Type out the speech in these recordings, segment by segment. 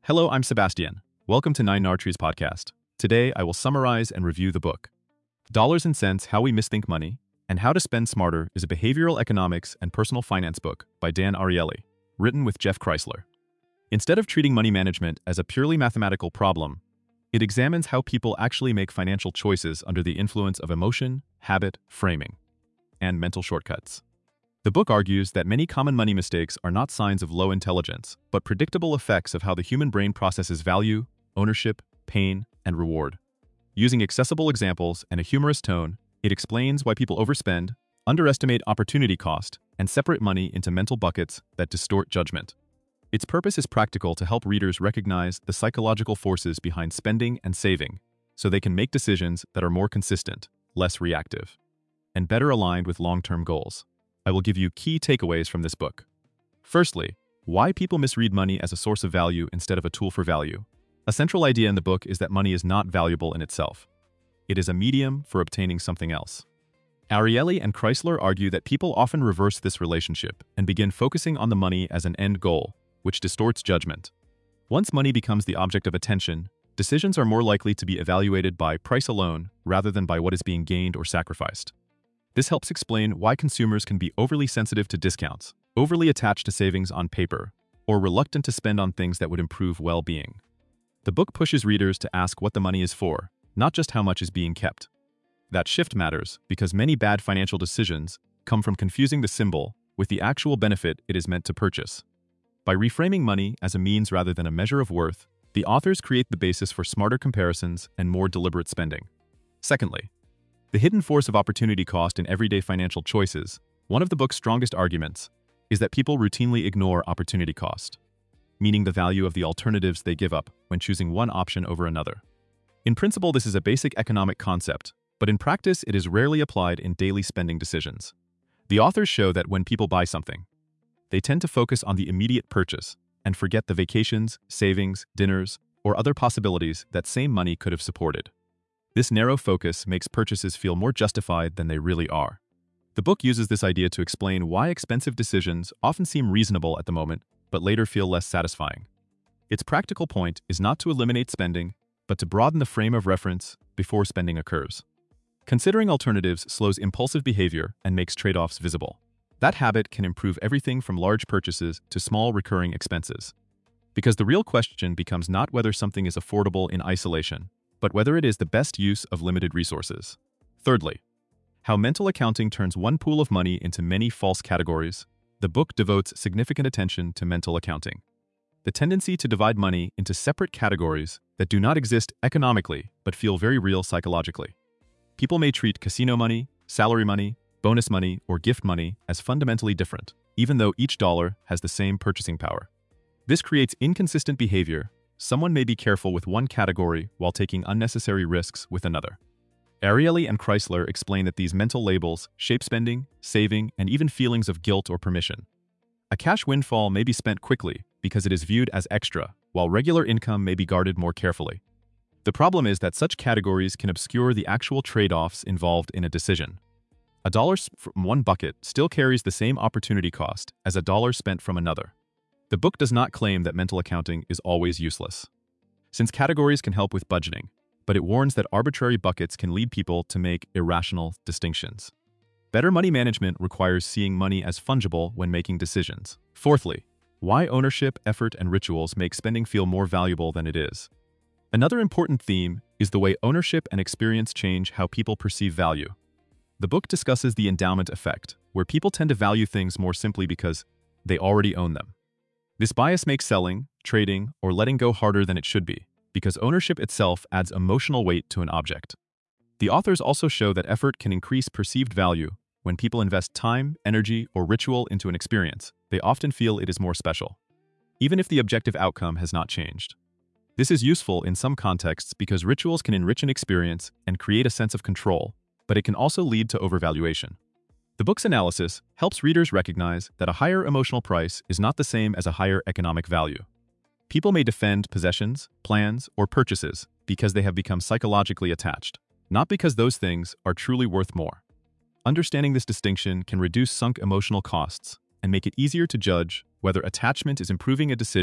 Hello, I'm Sebastian. Welcome to Nine Nartrees podcast. Today, I will summarize and review the book. Dollars and Cents: How We Misthink Money and How to Spend Smarter is a behavioral economics and personal finance book by Dan Ariely, written with Jeff Kreisler. Instead of treating money management as a purely mathematical problem, it examines how people actually make financial choices under the influence of emotion, habit, framing, and mental shortcuts. The book argues that many common money mistakes are not signs of low intelligence, but predictable effects of how the human brain processes value, ownership, pain, and reward. Using accessible examples and a humorous tone, it explains why people overspend, underestimate opportunity cost, and separate money into mental buckets that distort judgment. Its purpose is practical to help readers recognize the psychological forces behind spending and saving, so they can make decisions that are more consistent, less reactive, and better aligned with long-term goals. I will give you key takeaways from this book. Firstly, why people misread money as a source of value instead of a tool for value. A central idea in the book is that money is not valuable in itself. It is a medium for obtaining something else. Ariely and Kreisler argue that people often reverse this relationship and begin focusing on the money as an end goal, which distorts judgment. Once money becomes the object of attention, decisions are more likely to be evaluated by price alone rather than by what is being gained or sacrificed. This helps explain why consumers can be overly sensitive to discounts, overly attached to savings on paper, or reluctant to spend on things that would improve well-being. The book pushes readers to ask what the money is for, not just how much is being kept. That shift matters because many bad financial decisions come from confusing the symbol with the actual benefit it is meant to purchase. By reframing money as a means rather than a measure of worth, the authors create the basis for smarter comparisons and more deliberate spending. Secondly, the hidden force of opportunity cost in everyday financial choices. One of the book's strongest arguments is that people routinely ignore opportunity cost, meaning the value of the alternatives they give up when choosing one option over another. In principle, this is a basic economic concept, but in practice, it is rarely applied in daily spending decisions. The authors show that when people buy something, they tend to focus on the immediate purchase and forget the vacations, savings, dinners, or other possibilities that same money could have supported. This narrow focus makes purchases feel more justified than they really are. The book uses this idea to explain why expensive decisions often seem reasonable at the moment, but later feel less satisfying. Its practical point is not to eliminate spending, but to broaden the frame of reference before spending occurs. Considering alternatives slows impulsive behavior and makes trade-offs visible. That habit can improve everything from large purchases to small recurring expenses. Because the real question becomes not whether something is affordable in isolation, but whether it is the best use of limited resources. Thirdly, how mental accounting turns one pool of money into many false categories. The book devotes significant attention to mental accounting. The tendency to divide money into separate categories that do not exist economically but feel very real psychologically. People may treat casino money, salary money, bonus money, or gift money as fundamentally different, even though each dollar has the same purchasing power. This creates inconsistent behavior. Someone may be careful with one category while taking unnecessary risks with another. Ariely and Kreisler explain that these mental labels shape spending, saving, and even feelings of guilt or permission. A cash windfall may be spent quickly because it is viewed as extra, while regular income may be guarded more carefully. The problem is that such categories can obscure the actual trade-offs involved in a decision. A dollar from one bucket still carries the same opportunity cost as a dollar spent from another. The book does not claim that mental accounting is always useless, since categories can help with budgeting, but it warns that arbitrary buckets can lead people to make irrational distinctions. Better money management requires seeing money as fungible when making decisions. Fourthly, why ownership, effort, and rituals make spending feel more valuable than it is. Another important theme is the way ownership and experience change how people perceive value. The book discusses the endowment effect, where people tend to value things more simply because they already own them. This bias makes selling, trading, or letting go harder than it should be, because ownership itself adds emotional weight to an object. The authors also show that effort can increase perceived value. When people invest time, energy, or ritual into an experience, they often feel it is more special, even if the objective outcome has not changed. This is useful in some contexts because rituals can enrich an experience and create a sense of control, but it can also lead to overvaluation. The book's analysis helps readers recognize that a higher emotional price is not the same as a higher economic value. People may defend possessions, plans, or purchases because they have become psychologically attached, not because those things are truly worth more. Understanding this distinction can reduce sunk emotional costs and make it easier to judge whether attachment is improving a decision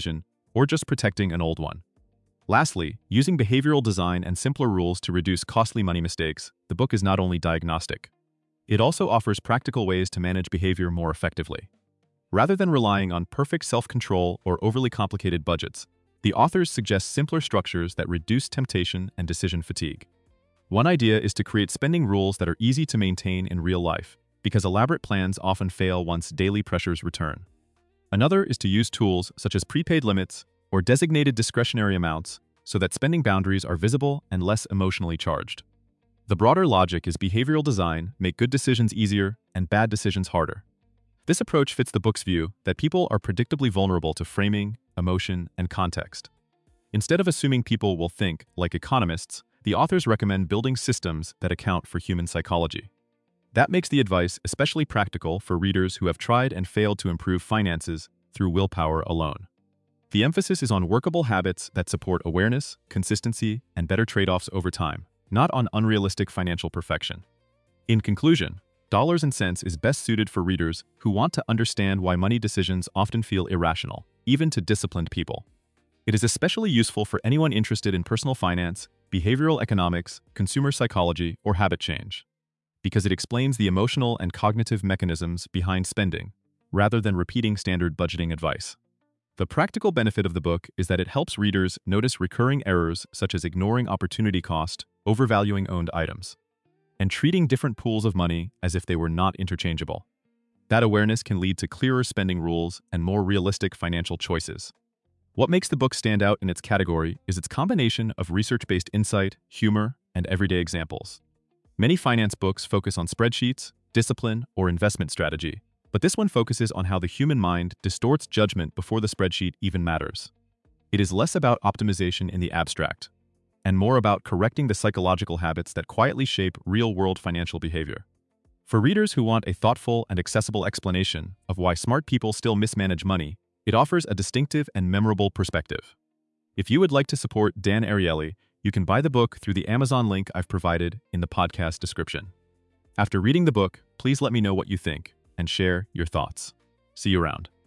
or just protecting an old one. Lastly, using behavioral design and simpler rules to reduce costly money mistakes, the book is not only diagnostic. It also offers practical ways to manage behavior more effectively. Rather than relying on perfect self-control or overly complicated budgets, the authors suggest simpler structures that reduce temptation and decision fatigue. One idea is to create spending rules that are easy to maintain in real life, because elaborate plans often fail once daily pressures return. Another is to use tools such as prepaid limits or designated discretionary amounts so that spending boundaries are visible and less emotionally charged. The broader logic is behavioral design make good decisions easier and bad decisions harder. This approach fits the book's view that people are predictably vulnerable to framing, emotion, and context. Instead of assuming people will think like economists, the authors recommend building systems that account for human psychology. That makes the advice especially practical for readers who have tried and failed to improve finances through willpower alone. The emphasis is on workable habits that support awareness, consistency, and better trade-offs over time, not on unrealistic financial perfection. In conclusion, Dollars and Cents is best suited for readers who want to understand why money decisions often feel irrational, even to disciplined people. It is especially useful for anyone interested in personal finance, behavioral economics, consumer psychology, or habit change, because it explains the emotional and cognitive mechanisms behind spending, rather than repeating standard budgeting advice. The practical benefit of the book is that it helps readers notice recurring errors such as ignoring opportunity cost, overvaluing owned items, and treating different pools of money as if they were not interchangeable. That awareness can lead to clearer spending rules and more realistic financial choices. What makes the book stand out in its category is its combination of research-based insight, humor, and everyday examples. Many finance books focus on spreadsheets, discipline, or investment strategy, but this one focuses on how the human mind distorts judgment before the spreadsheet even matters. It is less about optimization in the abstract, and more about correcting the psychological habits that quietly shape real-world financial behavior. For readers who want a thoughtful and accessible explanation of why smart people still mismanage money, it offers a distinctive and memorable perspective. If you would like to support Dan Ariely, you can buy the book through the Amazon link I've provided in the podcast description. After reading the book, please let me know what you think and share your thoughts. See you around.